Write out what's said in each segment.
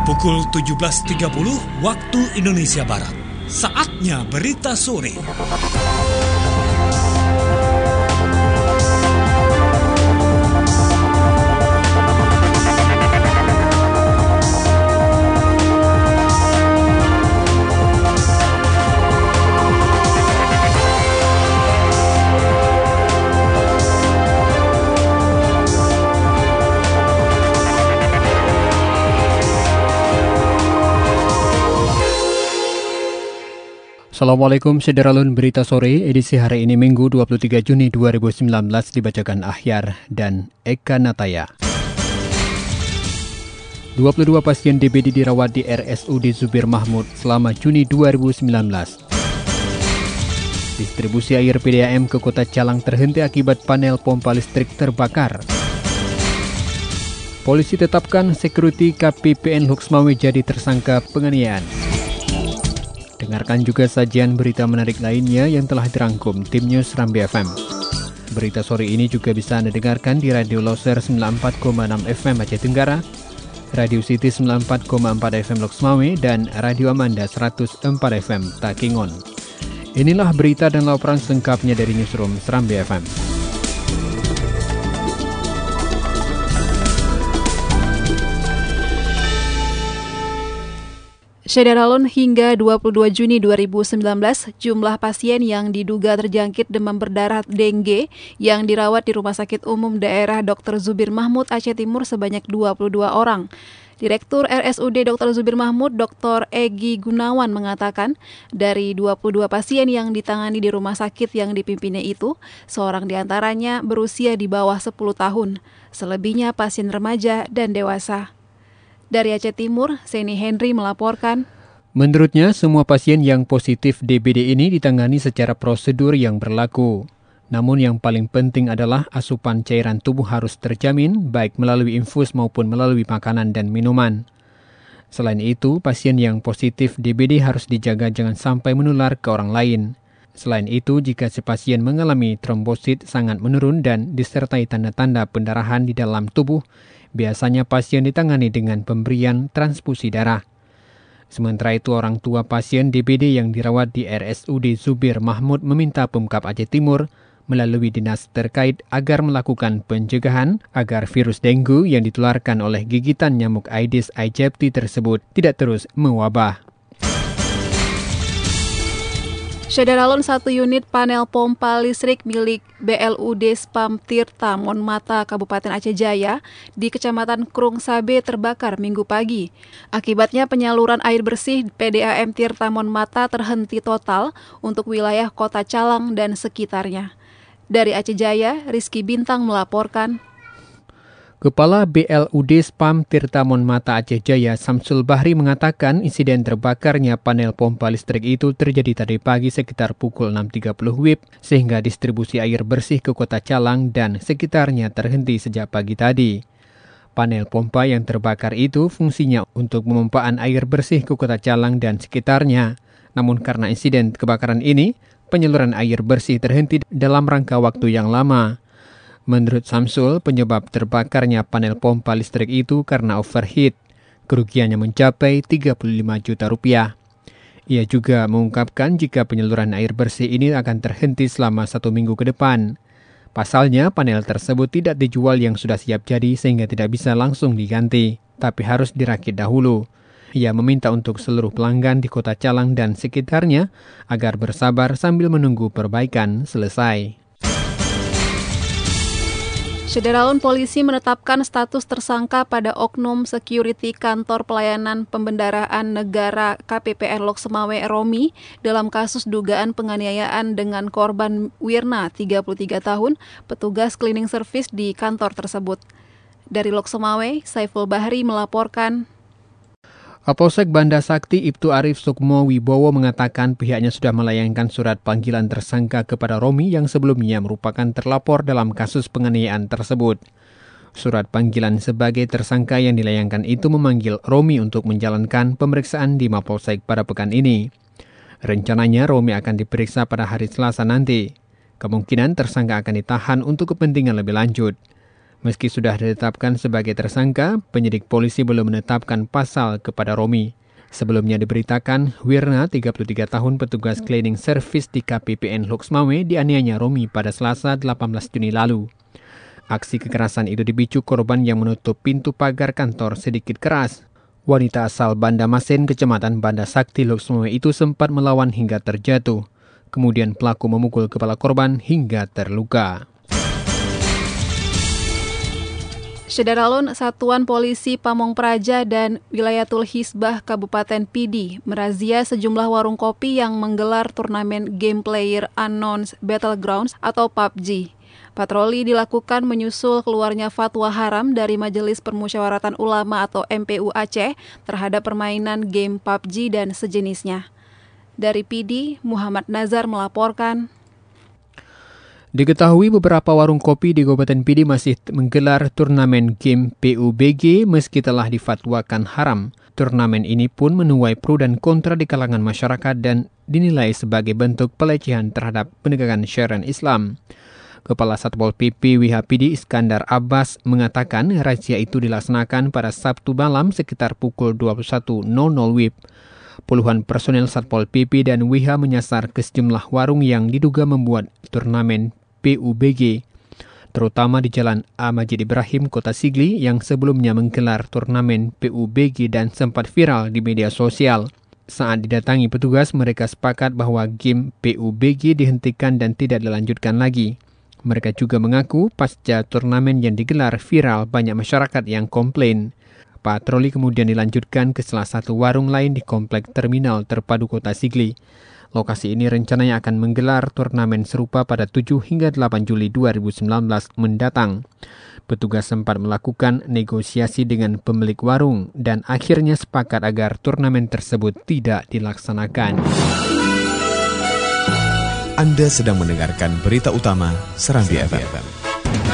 Pukul 17.30 waktu Indonesia Barat. Saatnya berita sore. Assalamualaikum Sederalun, berita sore edisi hari ini Minggu 23 Juni 2019 dibacakan Ahyar dan Eka Nataya. 22 pasien DBD dirawat di RSUD Zubir Mahmud selama Juni 2019. Distribusi air PDAM ke Kota Calang terhenti akibat panel pompa listrik terbakar. Polisi tetapkan security KPPN Loksmawe jadi tersangka penganiayaan. Dengarkan juga sajian berita menarik lainnya yang telah dirangkum tim News Rambi FM. Berita sore ini juga bisa Anda dengarkan di Radio Loser 94,6 FM Aceh Tenggara, Radio City 94,4 FM Loksmawe, dan Radio Amanda 104 FM Takingon. Inilah berita dan laporan selengkapnya dari Newsroom Serambi FM. Sederalun, hingga 22 Juni 2019, jumlah pasien yang diduga terjangkit demam berdarah dengue yang dirawat di Rumah Sakit Umum Daerah Dr. Zubir Mahmud Aceh Timur sebanyak 22 orang. Direktur RSUD Dr. Zubir Mahmud, Dr. Egi Gunawan mengatakan, dari 22 pasien yang ditangani di rumah sakit yang dipimpinnya itu, seorang diantaranya berusia di bawah 10 tahun, selebihnya pasien remaja dan dewasa. Dari Aceh Timur, Seni Henry melaporkan. Menurutnya, semua pasien yang positif DBD ini ditangani secara prosedur yang berlaku. Namun yang paling penting adalah asupan cairan tubuh harus terjamin, baik melalui infus maupun melalui makanan dan minuman. Selain itu, pasien yang positif DBD harus dijaga jangan sampai menular ke orang lain. Selain itu, jika si pasien mengalami trombosit sangat menurun dan disertai tanda-tanda pendarahan di dalam tubuh, biasanya pasien ditangani dengan pemberian transfusi darah. Sementara itu, orang tua pasien DBD yang dirawat di RSUD Zubir Mahmud meminta Pemkab Aceh Timur melalui dinas terkait agar melakukan pencegahan agar virus dengue yang ditularkan oleh gigitan nyamuk Aedes aegypti tersebut tidak terus mewabah. Sederalun, 1 unit panel pompa listrik milik BLUD Spam Tirta Monmata Kabupaten Aceh Jaya di Kecamatan Krung Sabe terbakar Minggu pagi. Akibatnya penyaluran air bersih PDAM Tirta Monmata terhenti total untuk wilayah Kota Calang dan sekitarnya. Dari Aceh Jaya, Rizky Bintang melaporkan. Kepala BLUD Spam Tirta Monmata Aceh Jaya, Samsul Bahri, mengatakan insiden terbakarnya panel pompa listrik itu terjadi tadi pagi sekitar pukul 6.30 WIB, sehingga distribusi air bersih ke Kota Calang dan sekitarnya terhenti sejak pagi tadi. Panel pompa yang terbakar itu fungsinya untuk pemompaan air bersih ke Kota Calang dan sekitarnya. Namun karena insiden kebakaran ini, penyaluran air bersih terhenti dalam rangka waktu yang lama. Menurut Samsul, penyebab terbakarnya panel pompa listrik itu karena overheat. Kerugiannya mencapai 35 juta rupiah. Ia juga mengungkapkan jika penyaluran air bersih ini akan terhenti selama 1 minggu ke depan. Pasalnya, panel tersebut tidak dijual yang sudah siap jadi sehingga tidak bisa langsung diganti, tapi harus dirakit dahulu. Ia meminta untuk seluruh pelanggan di Kota Calang dan sekitarnya agar bersabar sambil menunggu perbaikan selesai. Sederalun, polisi menetapkan status tersangka pada oknum security kantor pelayanan pembendaraan negara KPPN Loksmawe Romi dalam kasus dugaan penganiayaan dengan korban Wirna, 33 tahun, petugas cleaning service di kantor tersebut. Dari Loksmawe, Saiful Bahri melaporkan. Kapolsek Banda Sakti Ibtu Arif Sukmo Wibowo mengatakan pihaknya sudah melayangkan surat panggilan tersangka kepada Romi yang sebelumnya merupakan terlapor dalam kasus penganiayaan tersebut. Surat panggilan sebagai tersangka yang dilayangkan itu memanggil Romi untuk menjalankan pemeriksaan di Mapolsek pada pekan ini. Rencananya Romi akan diperiksa pada hari Selasa nanti. Kemungkinan tersangka akan ditahan untuk kepentingan lebih lanjut. Meski sudah ditetapkan sebagai tersangka, penyidik polisi belum menetapkan pasal kepada Romi. Sebelumnya diberitakan, Wirna, 33 tahun petugas cleaning service di KPPN Loksmawe, dianiaya Romi pada Selasa 18 Juni lalu. Aksi kekerasan itu dipicu korban yang menutup pintu pagar kantor sedikit keras. Wanita asal Banda Masen, Kecamatan Banda Sakti, Loksmawe itu sempat melawan hingga terjatuh. Kemudian pelaku memukul kepala korban hingga terluka. Syederalun, Satuan Polisi Pamong Praja dan Wilayatul Hisbah Kabupaten Pidi merazia sejumlah warung kopi yang menggelar turnamen Game Player Unknowns Battlegrounds atau PUBG. Patroli dilakukan menyusul keluarnya fatwa haram dari Majelis Permusyawaratan Ulama atau MPU Aceh terhadap permainan game PUBG dan sejenisnya. Dari Pidi, Muhammad Nazar melaporkan. Diketahui beberapa warung kopi di Kabupaten Pidi masih menggelar turnamen game PUBG meski telah difatwakan haram. Turnamen ini pun menuai pro dan kontra di kalangan masyarakat dan dinilai sebagai bentuk pelecehan terhadap penegakan syariat Islam. Kepala Satpol PP WHPD Iskandar Abbas mengatakan razia itu dilaksanakan pada Sabtu malam sekitar pukul 21.00 WIB. Puluhan personel Satpol PP dan WH menyasar ke sejumlah warung yang diduga membuat turnamen PUBG, terutama di Jalan A. Majid Ibrahim, Kota Sigli yang sebelumnya menggelar turnamen PUBG dan sempat viral di media sosial. Saat didatangi petugas, mereka sepakat bahwa game PUBG dihentikan dan tidak dilanjutkan lagi. Mereka juga mengaku pasca turnamen yang digelar viral, banyak masyarakat yang komplain. Patroli kemudian dilanjutkan ke salah satu warung lain di Komplek Terminal Terpadu Kota Sigli. Lokasi ini rencananya akan menggelar turnamen serupa pada 7 hingga 8 Juli 2019 mendatang. Petugas sempat melakukan negosiasi dengan pemilik warung dan akhirnya sepakat agar turnamen tersebut tidak dilaksanakan. Anda sedang mendengarkan berita utama Serambi FM.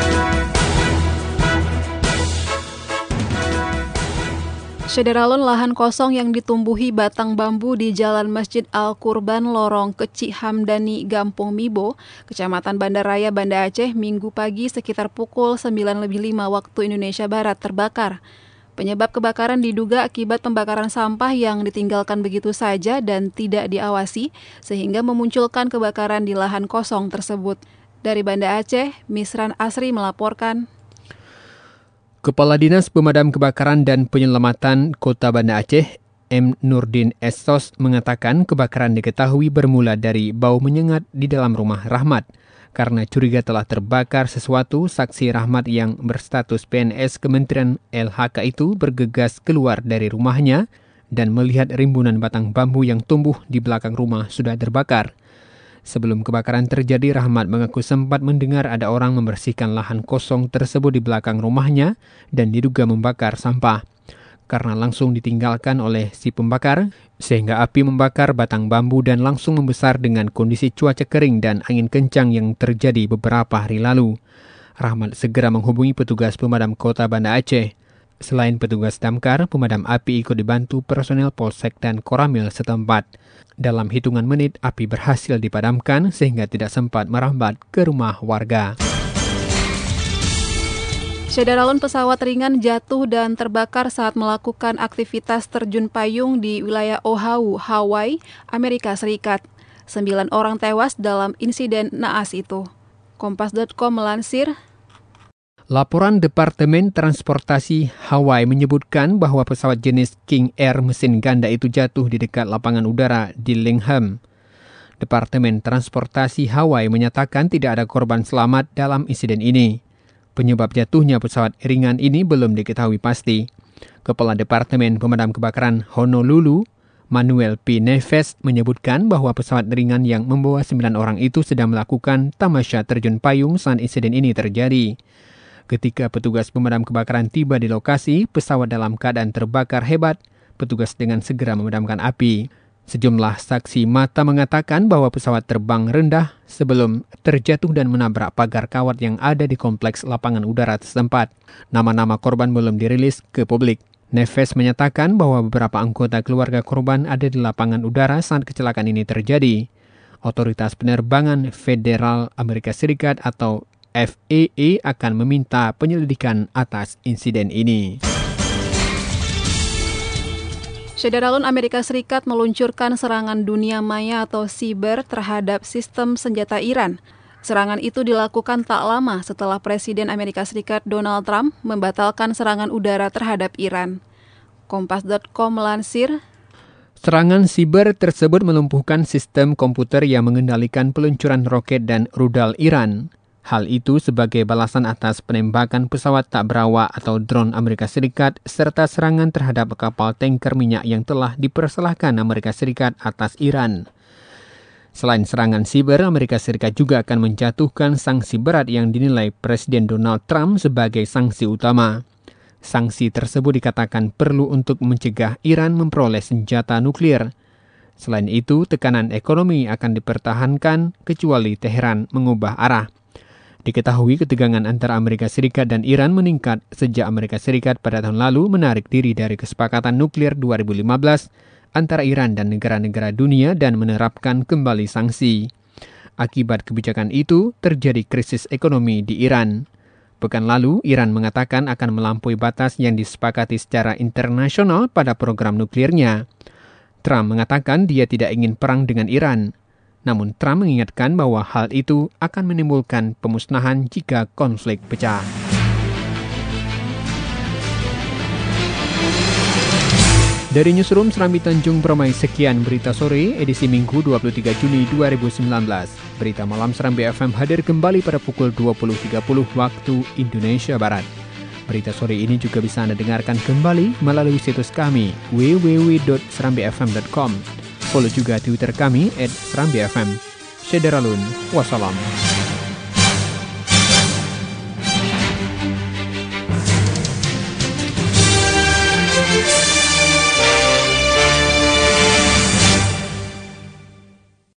Syederalun, lahan kosong yang ditumbuhi batang bambu di Jalan Masjid Al-Qurban Lorong Kecik Hamdani, Gampong Mibo, Kecamatan Banda Raya, Banda Aceh, Minggu pagi sekitar pukul 9.05 waktu Indonesia Barat terbakar. Penyebab kebakaran diduga akibat pembakaran sampah yang ditinggalkan begitu saja dan tidak diawasi, sehingga memunculkan kebakaran di lahan kosong tersebut. Dari Banda Aceh, Misran Asri melaporkan. Kepala Dinas Pemadam Kebakaran dan Penyelamatan Kota Banda Aceh, M. Nurdin Estos, mengatakan kebakaran diketahui bermula dari bau menyengat di dalam rumah Rahmat. Karena curiga telah terbakar sesuatu, saksi Rahmat yang berstatus PNS Kementerian LHK itu bergegas keluar dari rumahnya dan melihat rimbunan batang bambu yang tumbuh di belakang rumah sudah terbakar. Sebelum kebakaran terjadi, Rahmat mengaku sempat mendengar ada orang membersihkan lahan kosong tersebut di belakang rumahnya dan diduga membakar sampah. Karena langsung ditinggalkan oleh si pembakar, sehingga api membakar batang bambu dan langsung membesar dengan kondisi cuaca kering dan angin kencang yang terjadi beberapa hari lalu. Rahmat segera menghubungi petugas pemadam Kota Banda Aceh. Selain petugas damkar, pemadam api ikut dibantu personel Polsek dan Koramil setempat. Dalam hitungan menit, api berhasil dipadamkan sehingga tidak sempat merambat ke rumah warga. Syederalun, pesawat ringan jatuh dan terbakar saat melakukan aktivitas terjun payung di wilayah Oahu, Hawaii, Amerika Serikat. 9 orang tewas dalam insiden naas itu. Kompas.com melansir. Laporan Departemen Transportasi Hawaii menyebutkan bahwa pesawat jenis King Air mesin ganda itu jatuh di dekat lapangan udara di Lingham. Departemen Transportasi Hawaii menyatakan tidak ada korban selamat dalam insiden ini. Penyebab jatuhnya pesawat ringan ini belum diketahui pasti. Kepala Departemen Pemadam Kebakaran Honolulu, Manuel P. Neves, menyebutkan bahwa pesawat ringan yang membawa 9 orang itu sedang melakukan tamasya terjun payung saat insiden ini terjadi. Ketika petugas pemadam kebakaran tiba di lokasi, pesawat dalam keadaan terbakar hebat. Petugas dengan segera memadamkan api. Sejumlah saksi mata mengatakan bahwa pesawat terbang rendah sebelum terjatuh dan menabrak pagar kawat yang ada di kompleks lapangan udara setempat. Nama-nama korban belum dirilis ke publik. Neves menyatakan bahwa beberapa anggota keluarga korban ada di lapangan udara saat kecelakaan ini terjadi. Otoritas Penerbangan Federal Amerika Serikat atau FAA akan meminta penyelidikan atas insiden ini. Syederalun Amerika Serikat meluncurkan serangan dunia maya atau siber terhadap sistem senjata Iran. Serangan itu dilakukan tak lama setelah Presiden Amerika Serikat Donald Trump membatalkan serangan udara terhadap Iran. Kompas.com melansir, serangan siber tersebut melumpuhkan sistem komputer yang mengendalikan peluncuran roket dan rudal Iran. Hal itu sebagai balasan atas penembakan pesawat tak berawak atau drone Amerika Serikat serta serangan terhadap kapal tanker minyak yang telah dipersalahkan Amerika Serikat atas Iran. Selain serangan siber, Amerika Serikat juga akan menjatuhkan sanksi berat yang dinilai Presiden Donald Trump sebagai sanksi utama. Sanksi tersebut dikatakan perlu untuk mencegah Iran memperoleh senjata nuklir. Selain itu, tekanan ekonomi akan dipertahankan kecuali Teheran mengubah arah. Diketahui ketegangan antara Amerika Serikat dan Iran meningkat sejak Amerika Serikat pada tahun lalu menarik diri dari kesepakatan nuklir 2015 antara Iran dan negara-negara dunia dan menerapkan kembali sanksi. Akibat kebijakan itu, terjadi krisis ekonomi di Iran. Pekan lalu, Iran mengatakan akan melampaui batas yang disepakati secara internasional pada program nuklirnya. Trump mengatakan dia tidak ingin perang dengan Iran. Namun Trump mengingatkan bahwa hal itu akan menimbulkan pemusnahan jika konflik pecah. Dari Newsroom Serambi Tanjung Permai, sekian berita sore edisi Minggu 23 Juni 2019. Berita malam Serambi FM hadir kembali pada pukul 20.30 waktu Indonesia Barat. Berita sore ini juga bisa Anda dengarkan kembali melalui situs kami www.serambifm.com. Follow juga Twitter kami @serambifm. Syederalun, wassalam.